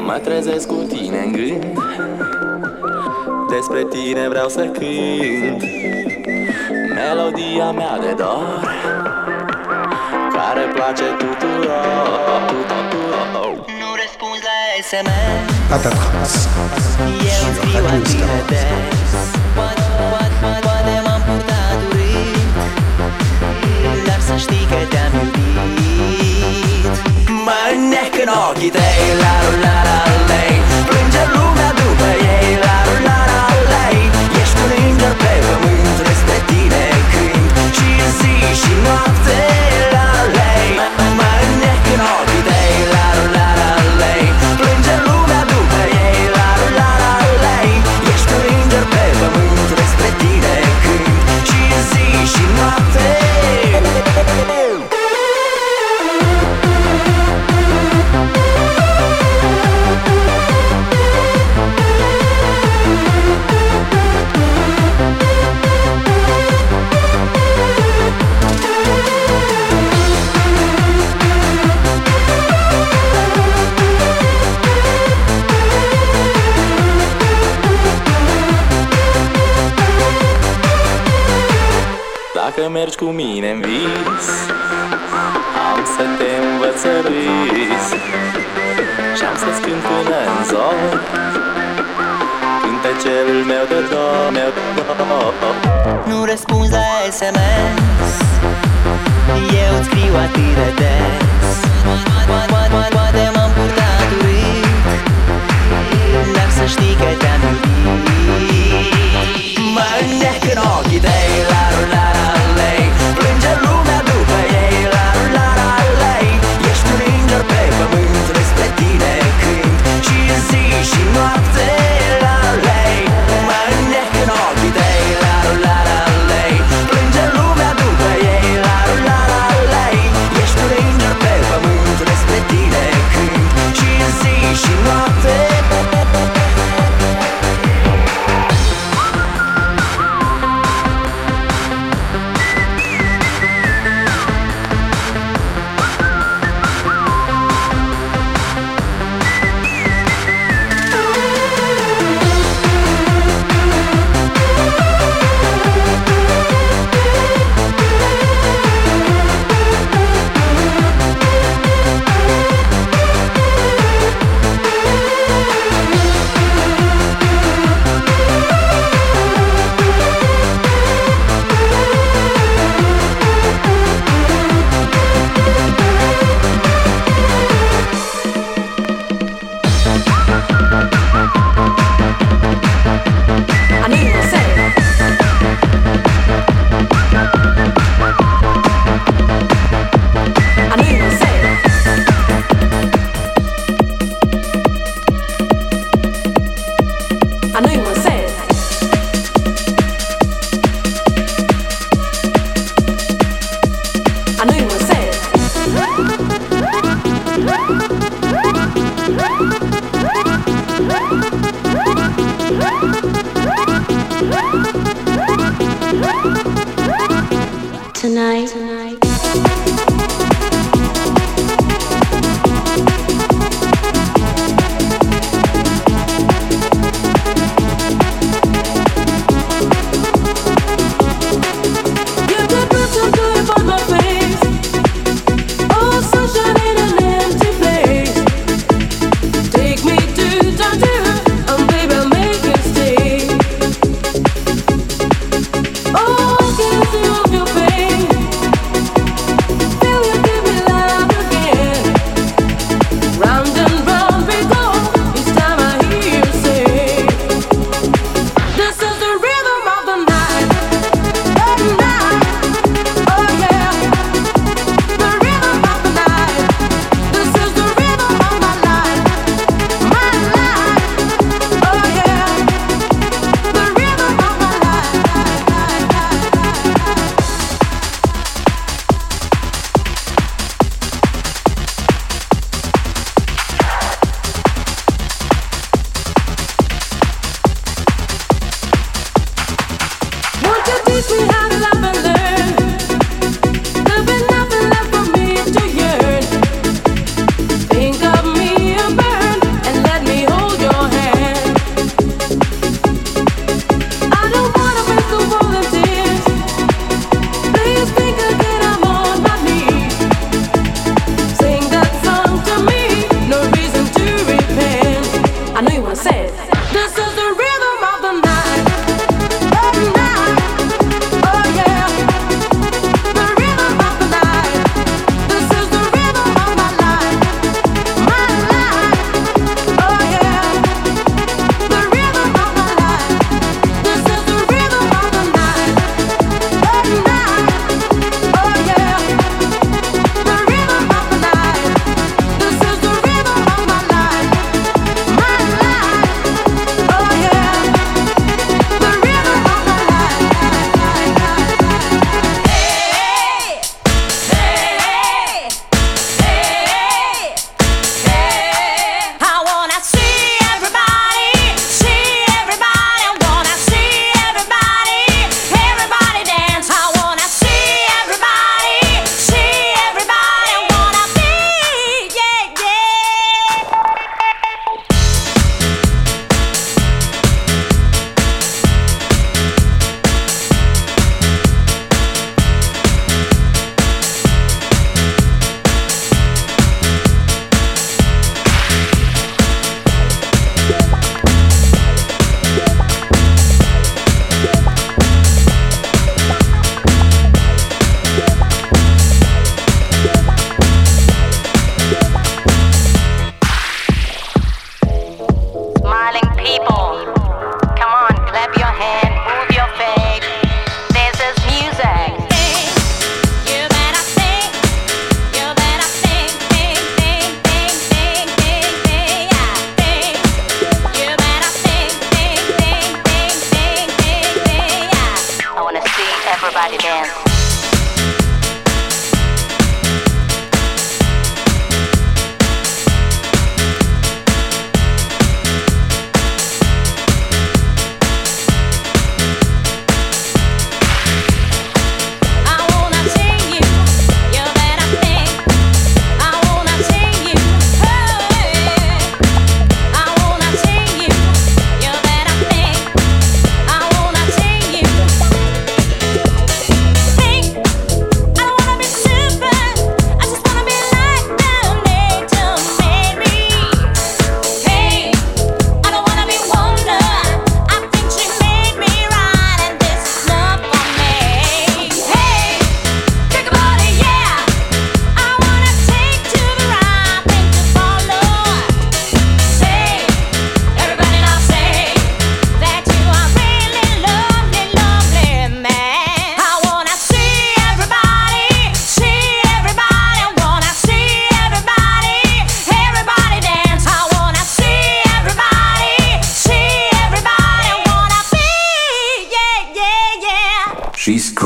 Mă trezesc cu tine în gând, despre tine vreau să cânt melodia mea de dor, care place tuturor. Nu răspunzi la SMS, Tata Trans. eu îți scriu atât de des. Poate m-am purtat urât, dar să știi că te-am iubit. Mă înnec în ochii tăi, la la la lei, plânge lumea după ei, la la la lei. Ești un înger pe pământ, despre tine cânt și zi și noapte, la lei. Mă înnec în ochii tăi, la la la lei, plânge lumea după ei, la la la lei. Ești un înger pe pământ, despre tine cânt și zi și noapte. Dacă mergi cu mine în vis, am să te învăț să râzi și-am să-ți cânt până în zor cântecelul meu de dor, meu de dor. Nu răspunzi la SMS, eu îți scriu atât de des. Poate m-am purtat urât, dar să știi că te-am iubit. Mă înnec în ochii tăi, la la la lei, plânge lumea după ei, la la la lei. Ești un înger pe pământ, despre tine cânt și zi și noapte, la lei. Mă înnec în ochii tăi, la la la lei, plânge lumea după ei, la la la lei. Ești un înger pe pământ, despre tine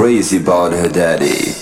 crazy about her daddy.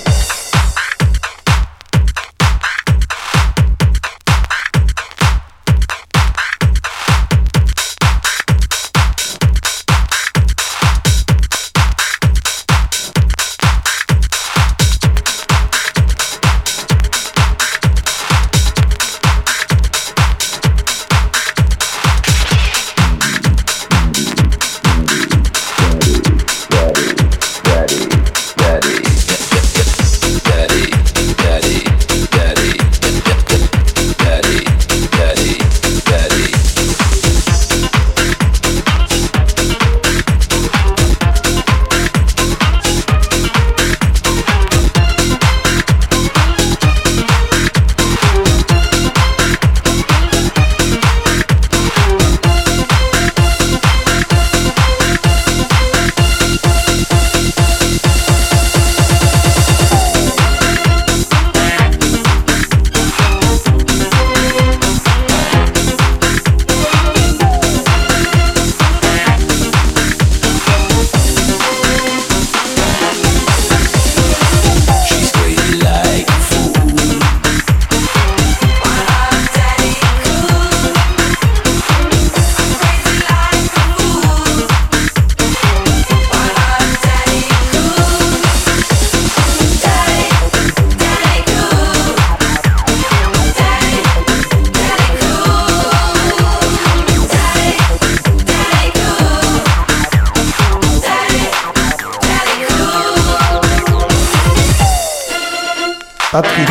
Patrick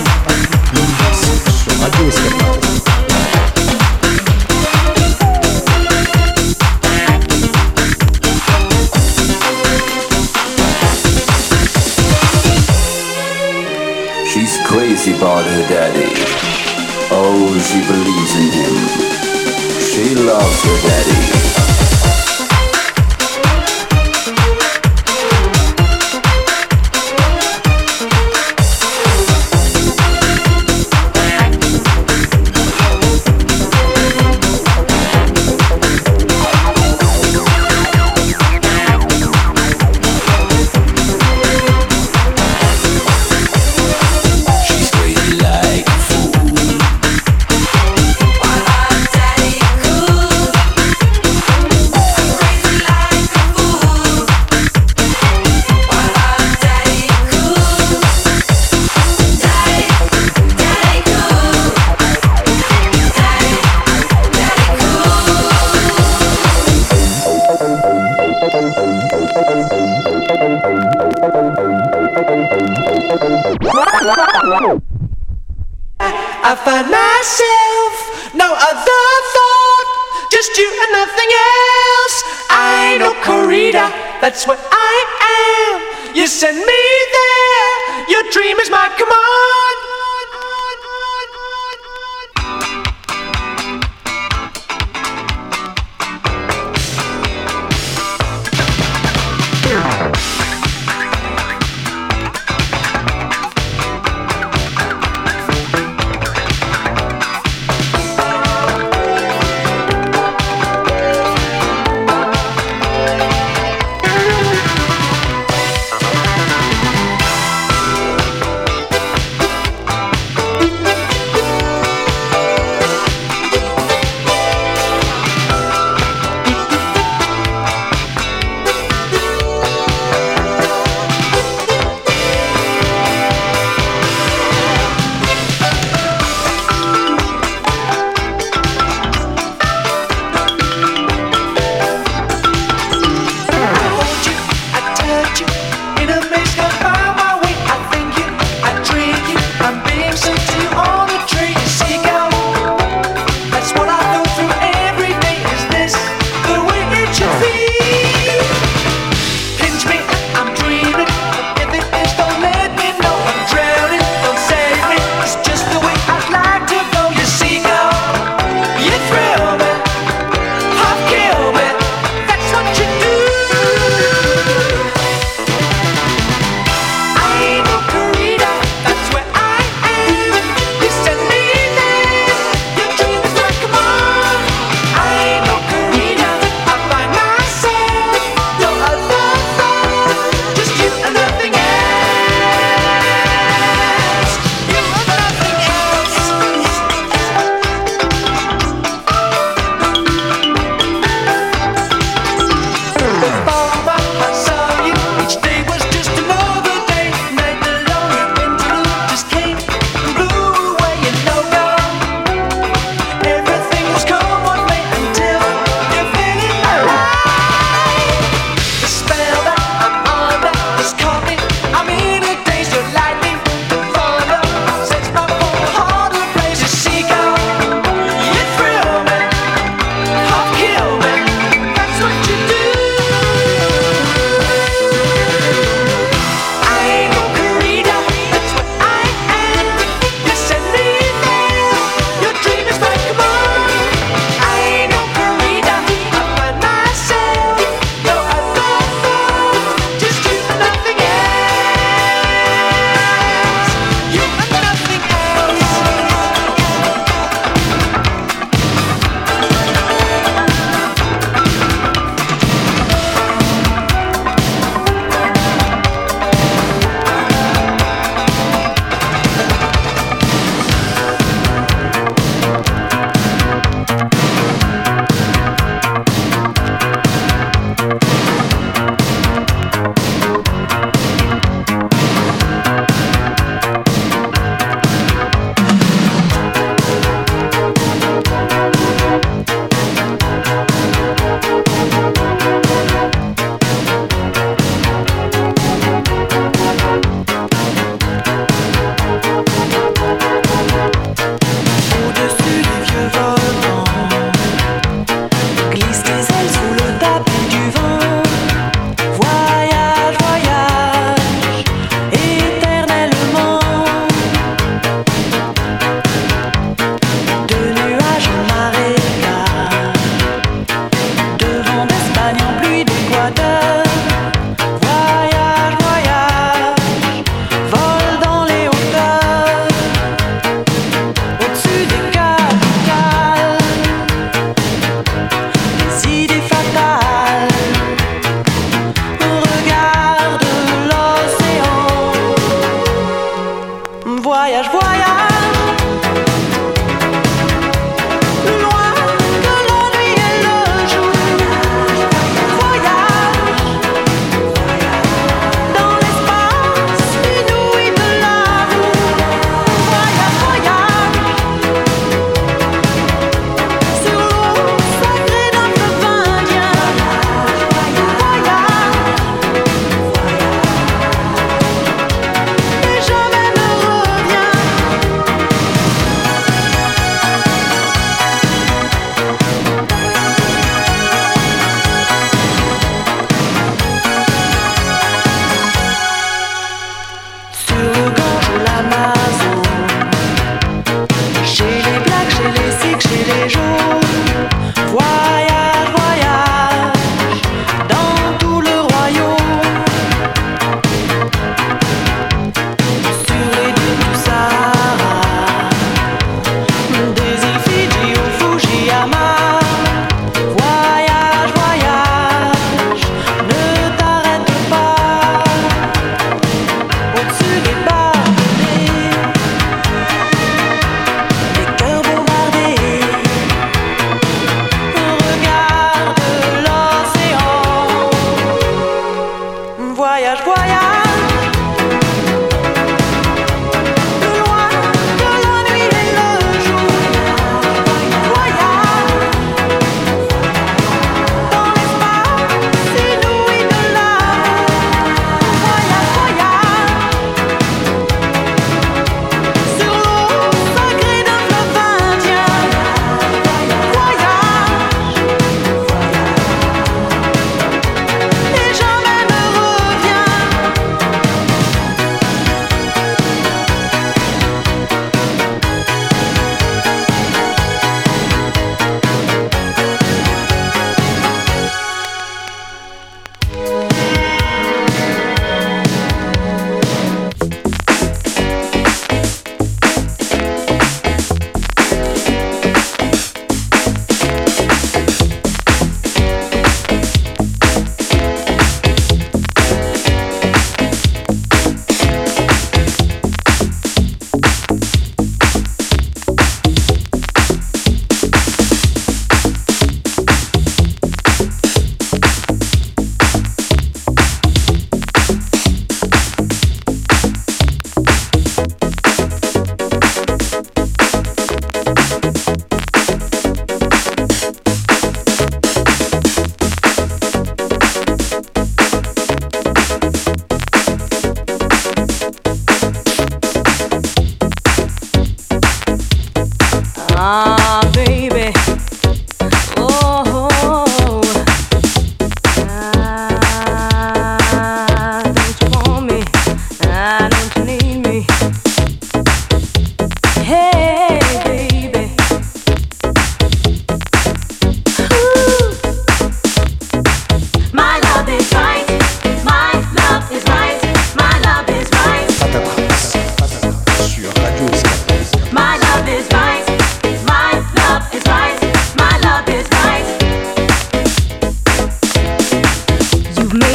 sur Radio Escapade. She's crazy about her daddy. Oh, she believes in him. She loves her daddy. I find myself, no other thought, just you and nothing else. I ain't no corrida, that's what I am. You send me there, your dream is my command.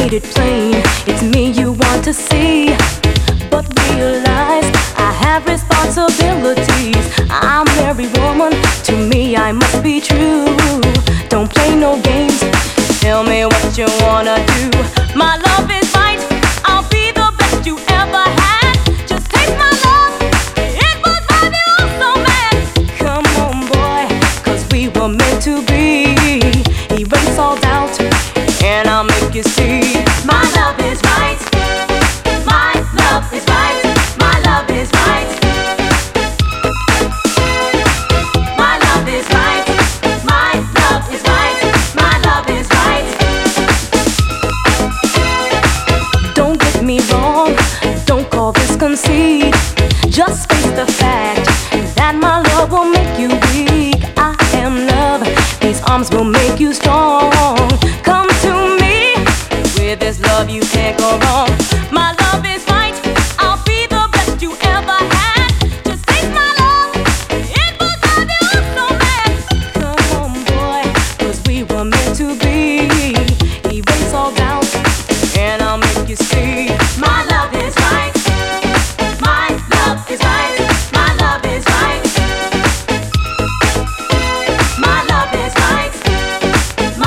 made it plain, it's me you want to see. But realize I have responsibilities. I'm every woman, to me I must be true. Don't play no games, tell me what you wanna do. My love is right, I'll be the best you ever had. Just taste my love, it will drive you so mad. Come on boy, cause we were meant to be. Erase all doubt, and I'll make you see. My love is right, my love is right, my love is right. My love is right, my love is right, my love is right. Don't get me wrong, don't call this conceit. Just face the fact that my love will make you weak. I am love, these arms will make you strong. Come to me, with this love you can't go wrong. My love is right, I'll be the best you ever had. Just taste my love, it will drive you so mad. Come on boy, cause we were meant to be. Erase all doubt, and I'll make you see. My love is right, my love is right, my love is right. My love is right,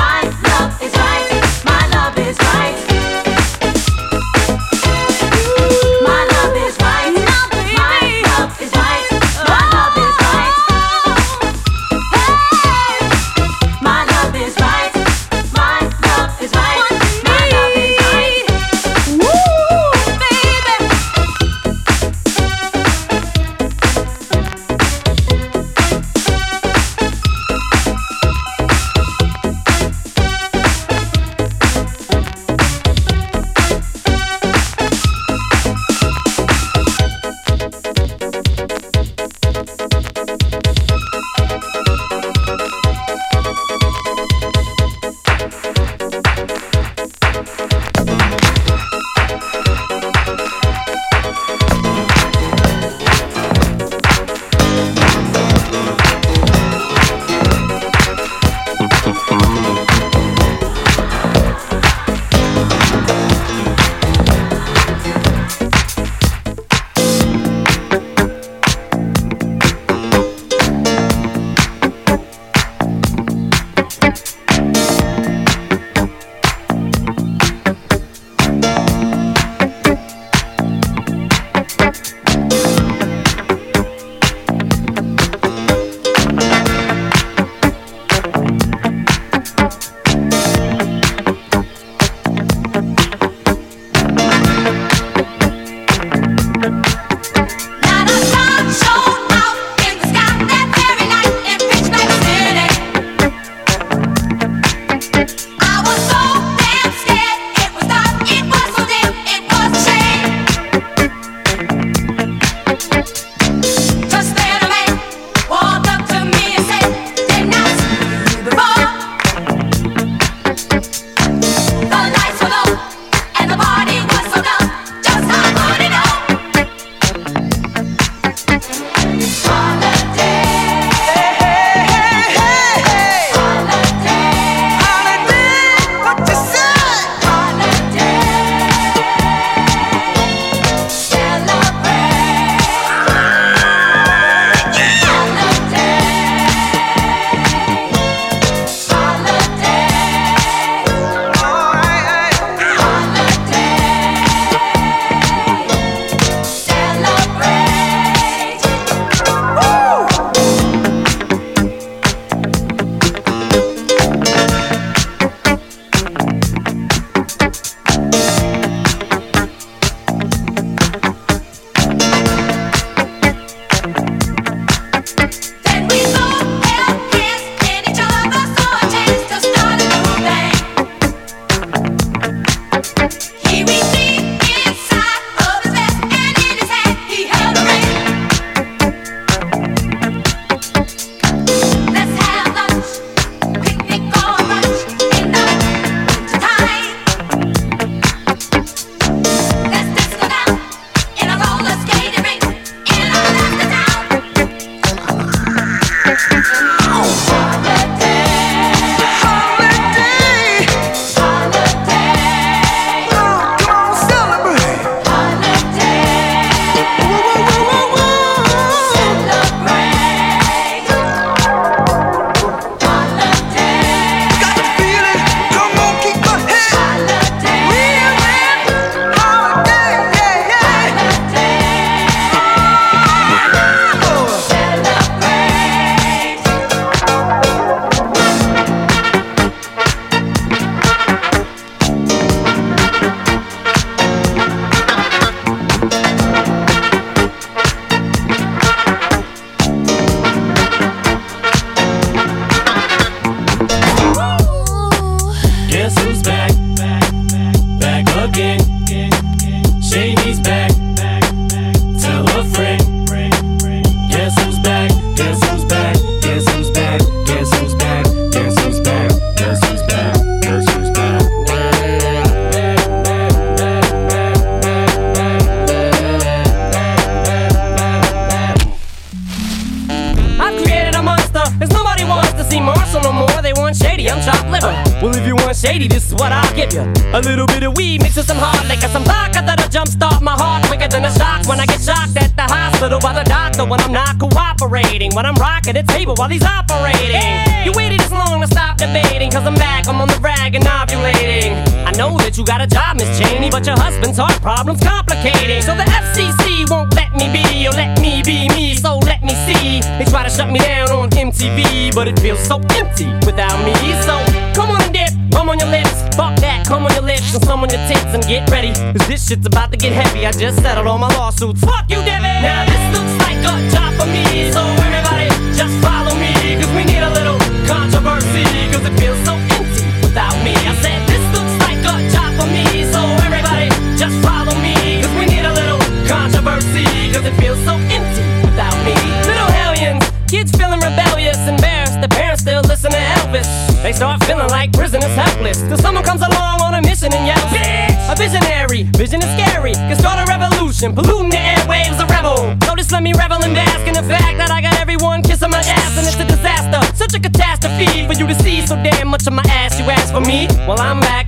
Well, if you want shady, this is what I'll give you. A little bit of weed mixed with some hard liquor, some vodka that'll jumpstart my heart quicker than a shock when I get shocked at the hospital by the doctor when I'm not cooperating. When I'm rocking the table while he's operating. Hey! You waited this long to stop debating, cause I'm back, I'm on the rag and ovulating. I know that you got a job, Miss Cheney, but your husband's heart problem's complicating. So the FCC won't let me be, or let me be me, so let me see. They try to shut me down on MTV, but it feels so empty without me. So come on and dip, bum on your lips, fuck that, come on your lips, and some on your tits, and get ready, cause this shit's about to get heavy. I just settled all my lawsuits, fuck you, Devin. Now this looks like a job for me, so everybody just follow me, cause we need a little controversy, cause it feels so empty without me. I said this looks like a job for me, so everybody just follow me, cause we need a little controversy, cause it feels so empty without me. Little hellions, kids feeling rebellious, embarrassed, the parents still listen to Elvis. They start feeling like prisoners helpless, till someone comes along on a mission and yells, bitch! A visionary, vision is scary, can start a revolution, polluting the airwaves, a rebel. So just let me revel and bask in the fact that I got everyone kissing my ass, and it's a disaster, such a catastrophe for you to see so damn much of my ass. You ask for me, well I'm back.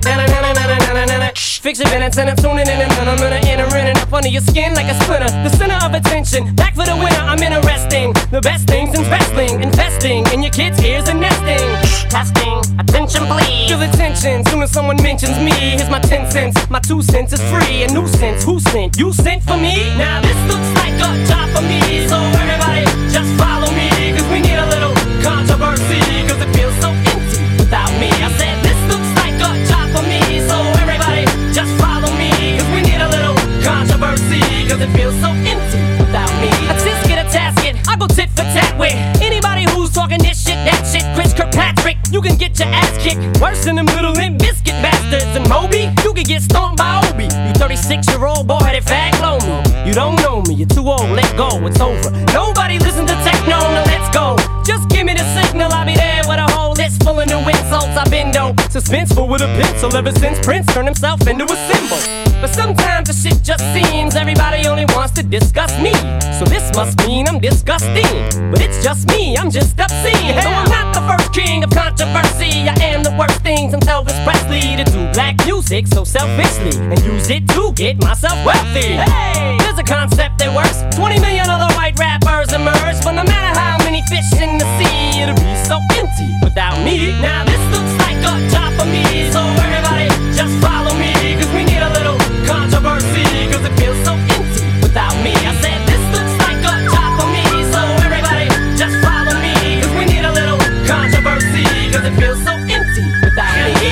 Fix your minutes and I'm tuning in, and I'm gonna enter in and up under your skin like a splinter. The center of attention, back for the winner. I'm interesting, the best things in wrestling, investing in your kids' ears and nesting. Testing, attention please. Feel the tension, soon as someone mentions me. Here's my 10 cents, my 2 cents is free. A nuisance, who sent? You sent for me? Now this looks like a job for me, so everybody just follow me, cause we need a little controversy, cause it feels so empty without me. I said this looks like a job for me, so everybody just follow me, cause we need a little controversy, cause it feels so empty without me. A tisket, a tasket, I go tit for tat with anybody who's talking this shit, that shit. Chris Kirkpatrick, you can get your ass kicked worse than them little Limp Bizkit bastards. And Moby, you can get stomped by Obi. You 36-year-old boy-headed fag blow me. You don't know me, you're too old, let go, it's over. Nobody listen to techno, now let's go. Just give me the signal, I'll be there with a whole list full of new insults. I've been dope, suspenseful with a pencil ever since Prince turned himself into a symbol. But sometimes the shit just seems everybody only wants to discuss me. So this must mean I'm disgusting, but it's just me, I'm just obscene. So I'm not the first king of controversy, I am the worst thing since Elvis Presley to do black music so selfishly and use it to get myself wealthy. Hey, there's a concept that works. 20 million other white rappers emerge, but no matter how many fish in the sea, it'll be so empty without me. Now this looks like a job for me, so everybody just follow me, cause we need a little controversy, cause it feels so empty without me. I said this looks like a job for me, so everybody just follow me, cause we need a little controversy, cause it feels so empty without me.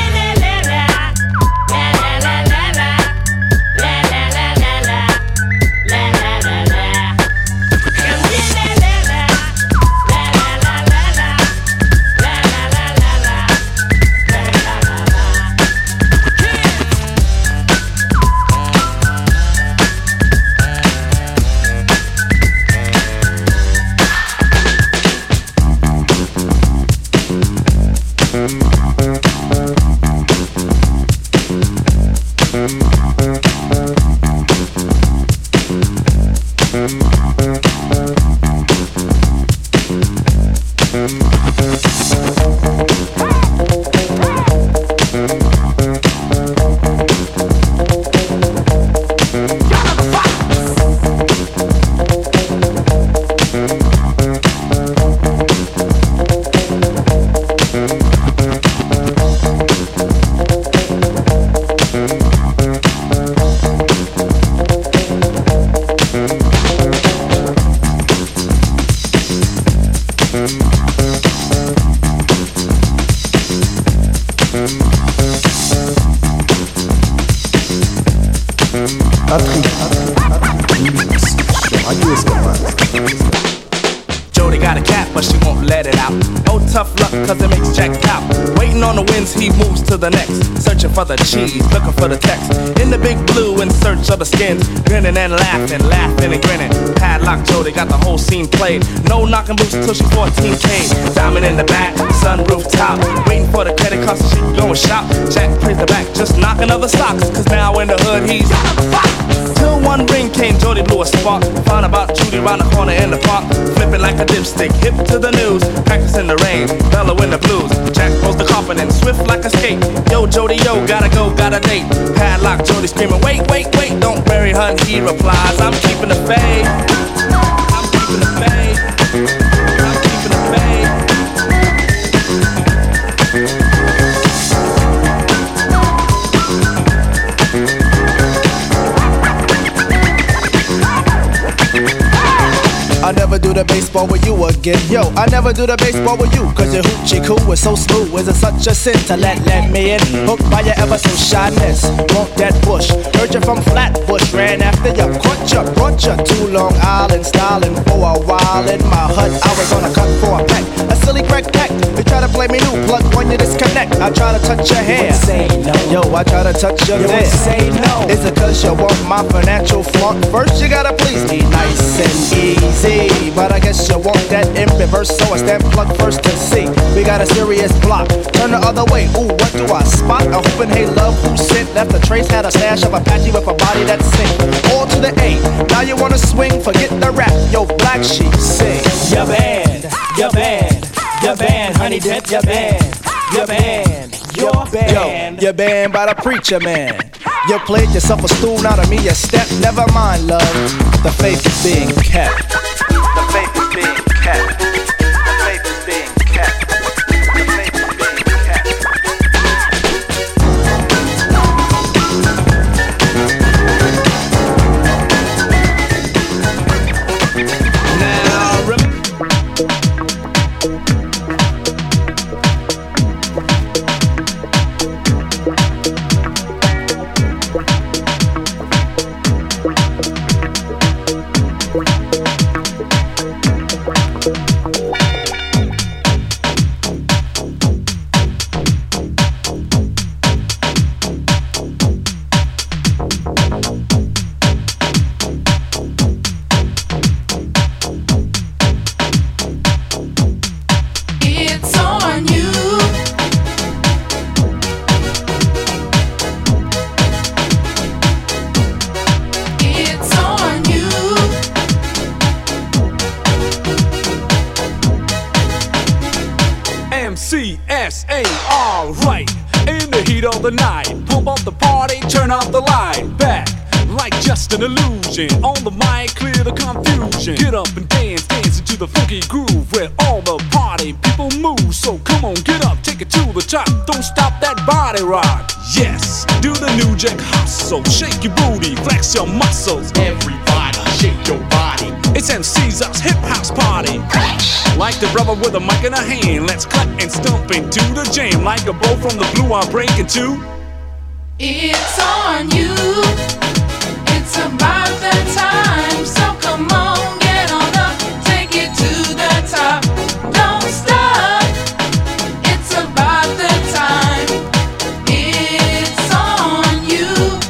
Jody got a cat, but she won't let it out. Oh, tough luck, cause it makes Jack pout. Waiting on the winds, he moves to the next. Searching for the cheese, looking for the text. In the big blue, in search of the skins. Grinning and laughing, laughing and grinning. Padlock Jody got the whole scene played. No knocking boots till she's 14K. Diamond in the back, sunroof top. Waiting for the credit card so she can go and shop. Jack plays the back, just knock another socks. Cause now in the hood he's till one ring came, Jody blew a spark. Found about Judy round the corner in the park. Flipping like a dipstick, hip to the news. Practicing the rain, bellow in the blues. Jack pulls the confidence, swift like a skate. Yo, Jody, yo, gotta go, got a date. Padlock, Jody screaming, wait, wait, wait. Don't bury her, and he replies, I'm keeping the faith. I'm keeping the faith. I'm keeping the faith. I never do the baseball with you again. Yo, I never do the baseball with you. Cause your hoochie coo is so smooth. Is it such a sin to let me in? Hooked by your ever so shyness. Want that bush. Heard you from Flatbush. Ran after you. Caught you. Brought you to Long Island. Styling for a while in my hut. I was on a cut for a peck. A silly crack pack. You try to play me new. Plug when you disconnect. I try to touch your hair. Say no. Yo, I try to touch your You there. say no. Is it cause you want my financial flaunt? First you gotta please me nice and easy. But I guess you want that in reverse, so I stand plug first to see. We got a serious block, turn the other way. Ooh, what do I spot? A hoopin' hey love who sent. Left a trace, had a stash of Apache with a body that sing. All to the A, now you wanna swing, forget the rap. Yo, Black Sheep, sing. Your band, your band, your band, honey dip, your band, your band, your band. Yo, your band by the preacher man. You played yourself a stool, now to me a step. Never mind, love, the faith is being kept. The faith is being kept. The faith is being kept. The faith is being kept. Now It's on you. It's on you. MCSA, alright. In the heat of the night, pump up the party, turn off the light. Back like just an illusion. On the mic, clear the confusion. Get up and dance, dance into the funky groove where all the party people move. So come on, get up, take it to the top. Don't stop that body rock. Yes, do the New Jack hustle. Shake your booty, flex your muscles. Everybody, shake your body. It's MC's hip house party. Like the brother with a mic in a hand, let's cut and stomp into the jam. Like a bow from the blue, I'm breaking too. It's on you. It's about that time. So come on, get on up, take it to the top. Don't stop. It's about the time. It's on you.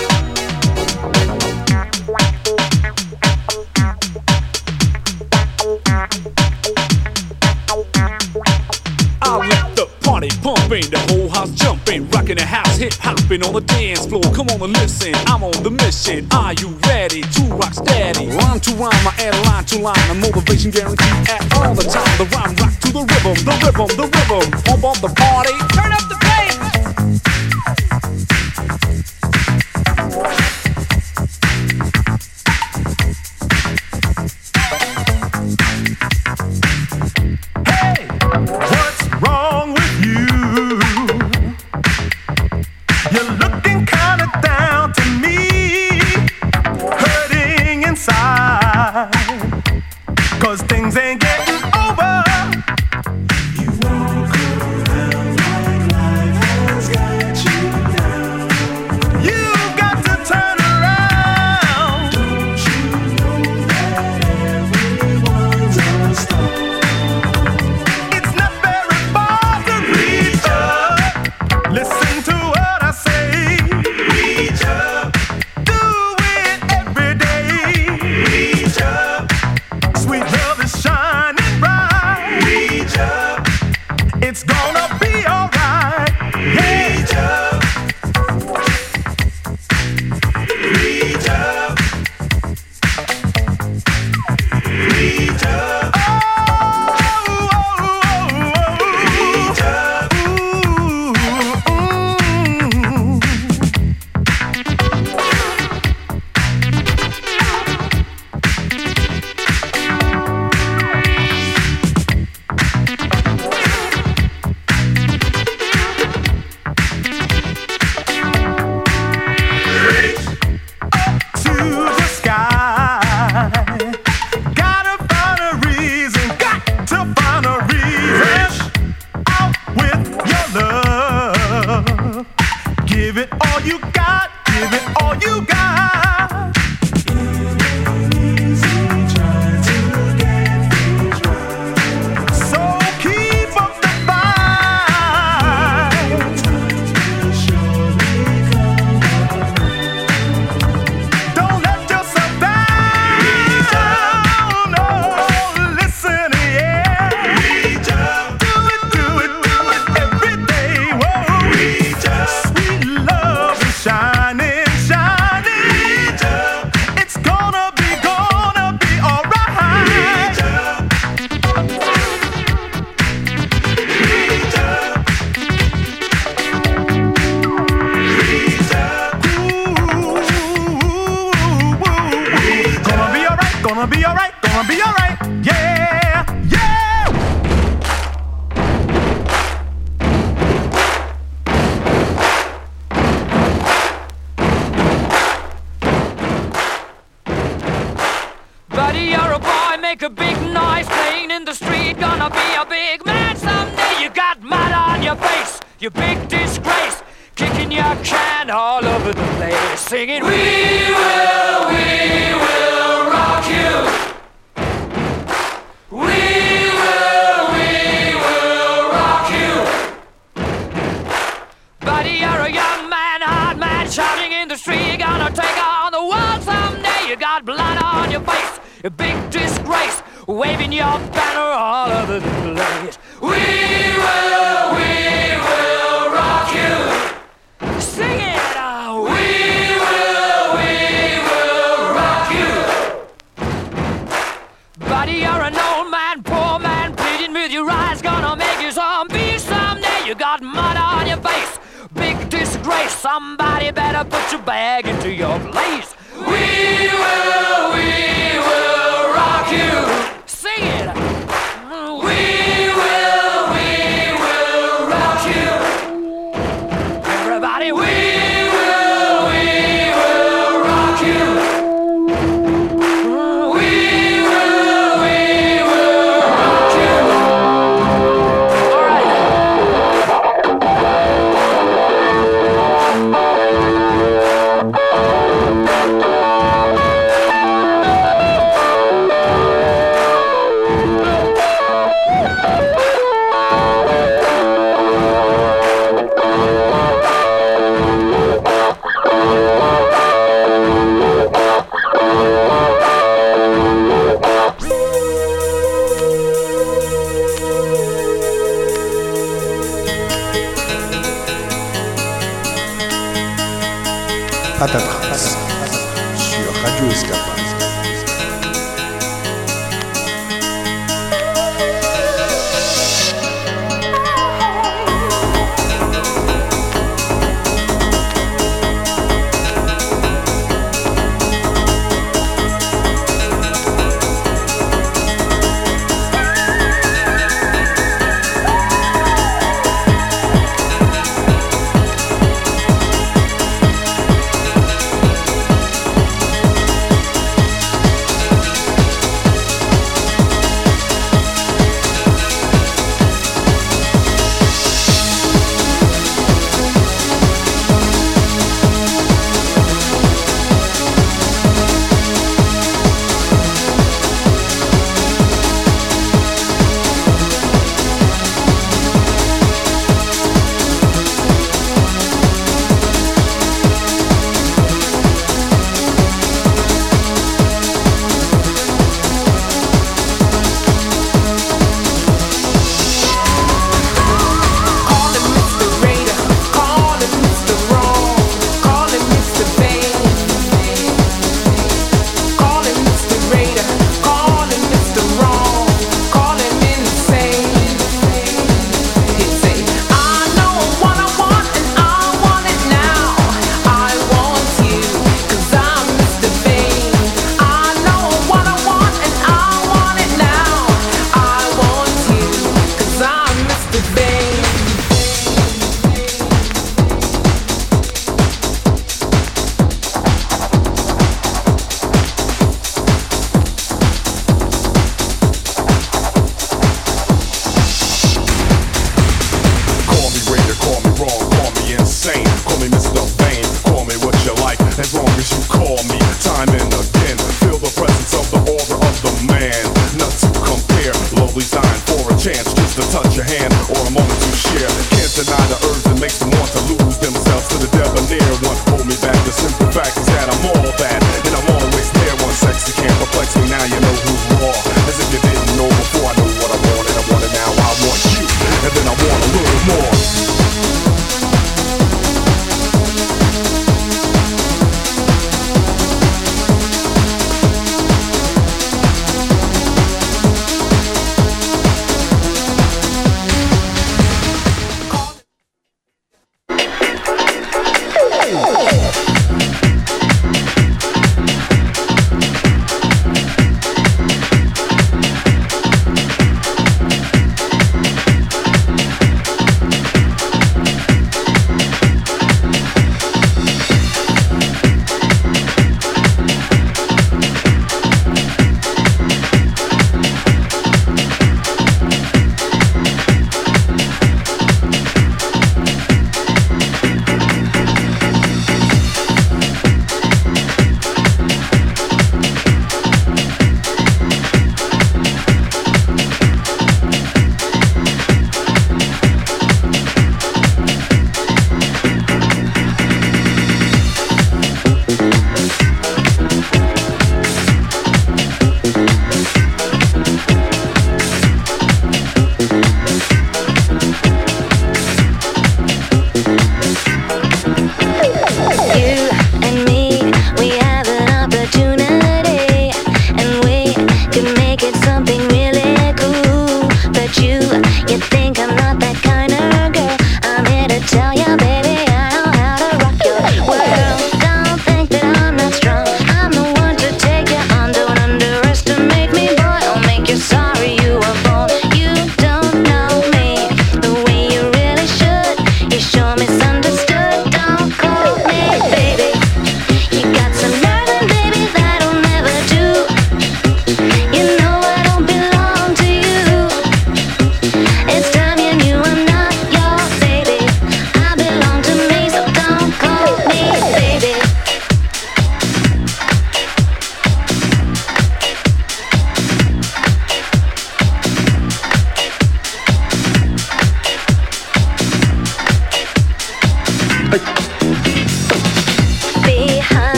I'll let the party pumping, the whole house jumping, rocking the house, hip hopping on the dance floor. Come on and listen, I'm on the mission. Are you ready to rock steady? Rhyme to rhyme, I add line to line. A motivation guaranteed at all the time. The rhyme rock to the rhythm, the rhythm, the rhythm. Pump up the party, turn up the bass. What's wrong with you? You're looking kinda down to me, hurting inside, 'cause things ain't getting over. You walk around like It's gonna be alright. Reach up. Reach up. Reach up. Somebody better put your bag into your place. We will rock you. Sing it. We will rock you. Everybody, we will rock you. We will rock you. All right. Patatras sur Radio Escapade. deny the urge that makes them want to lose themselves to the debonair one. Hold me back, the simple fact is that I'm all bad, and I'm always there. One sexy can't perplex me, now you know who's raw. As if you didn't know before, I know what I wanted. I want it now, I want you, and then I want a little more.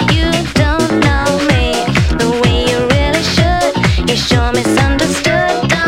Misunderstood.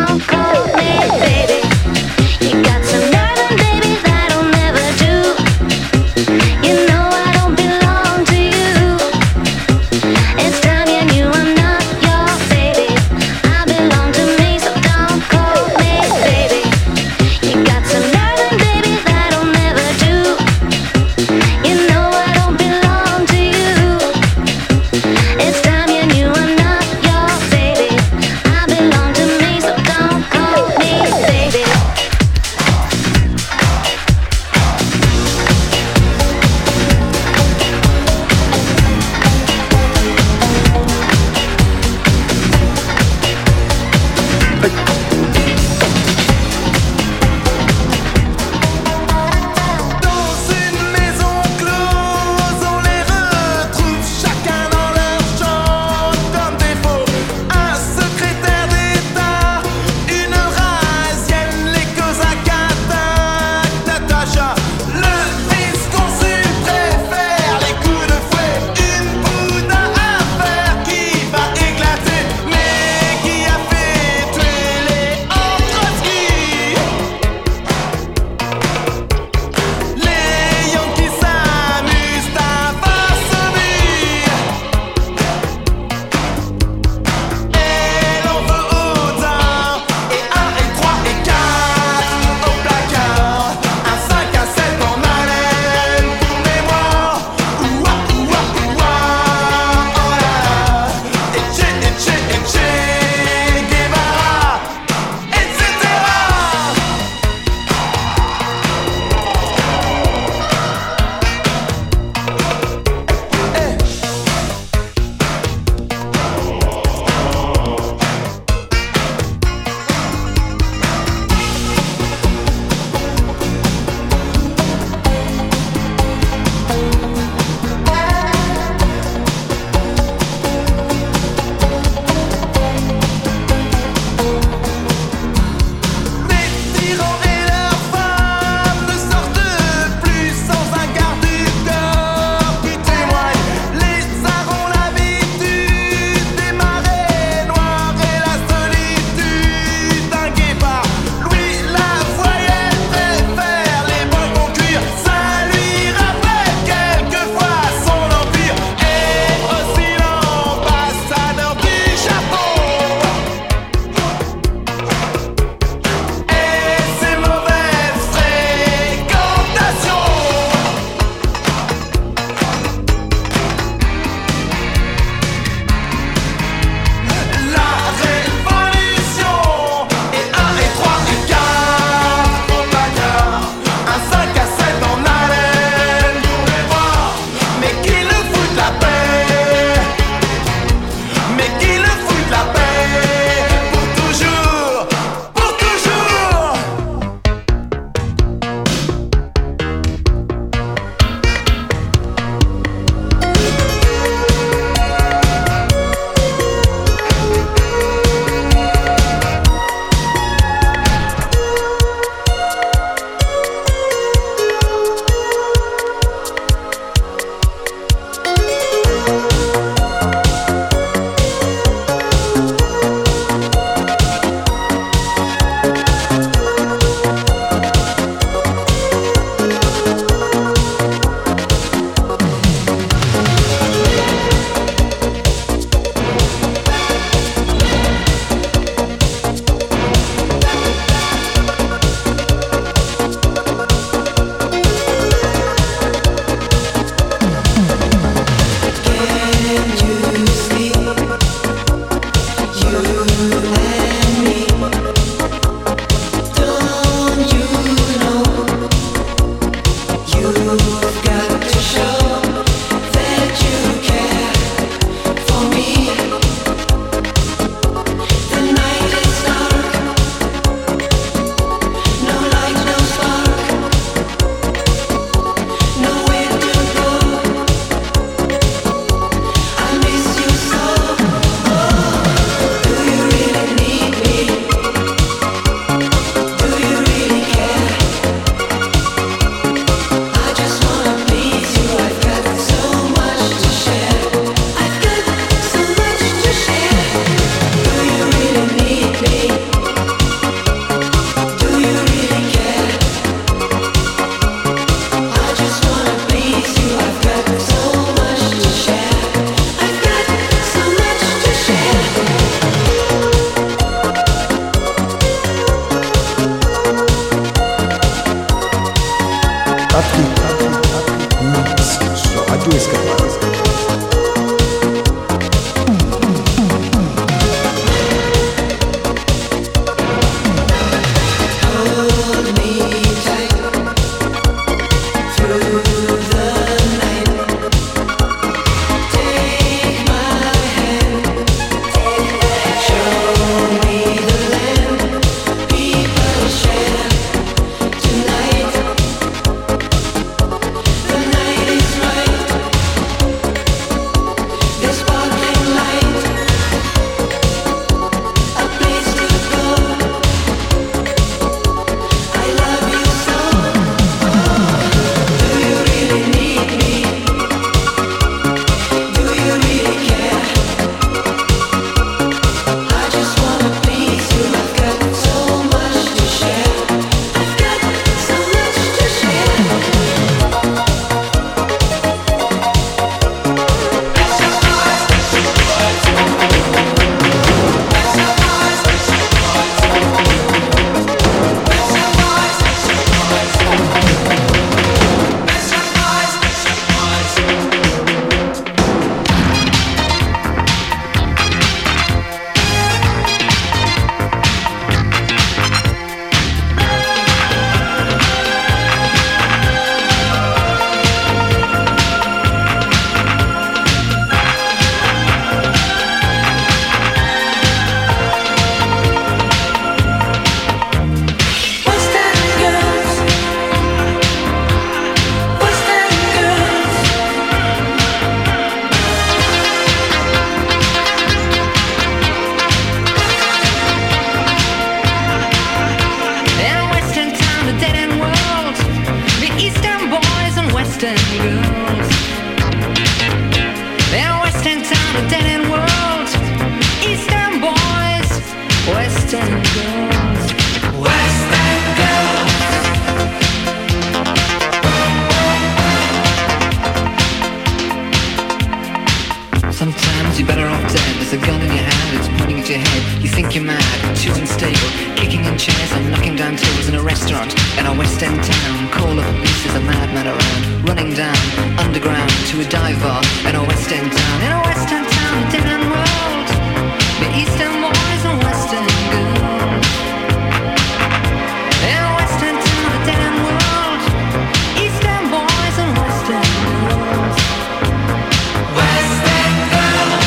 think you're mad, too unstable, kicking in chairs and knocking down tables in a restaurant in a West End town. Call the police, there's a madman around, running down underground to a dive bar in a West End town. In a West End town, a dead end world, the East End boys and West End girls. In a West End town, a dead end world, East End boys and West End girls. West End girls.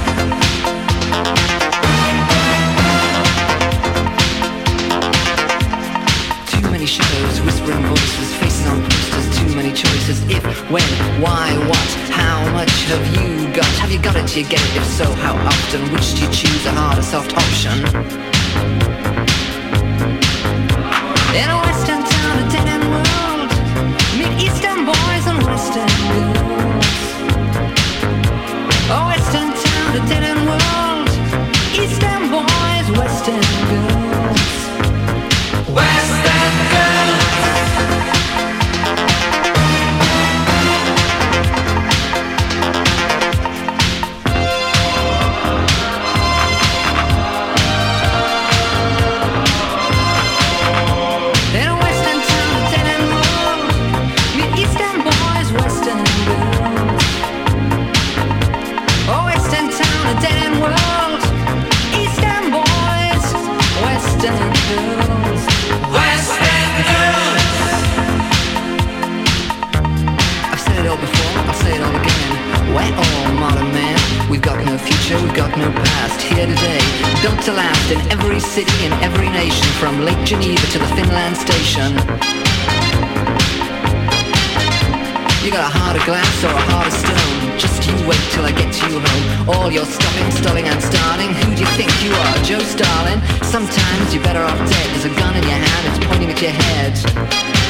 Too many shadows, whispering voices, faces on posters, too many choices. If, when, why, what, how much have you got? Have you got it, do you get it? If so, how often? Which do you choose, a hard or soft option? In a West End town, a dead end world, meet East End boys and West End girls. A West End town, a dead end world, East End boys, West End girls. West End girls. In a West End town, a dead end world, meet East End boys, West End girls. Oh, West End town, a dead end world, East End boys, West End girls. West End girls. I've said it all before, I'll say it all again. We're all modern men. We've got no future, we've got no past. Here today, built to last in every city, in every nation, from Lake Geneva to the Finland station. You got a heart of glass or a heart of stone. Just you wait till I get you home. All your stopping, stalling and starting. Who do you think you are, Joe Starling? Sometimes you're better off dead. There's a gun in your hand, it's pointing at your head.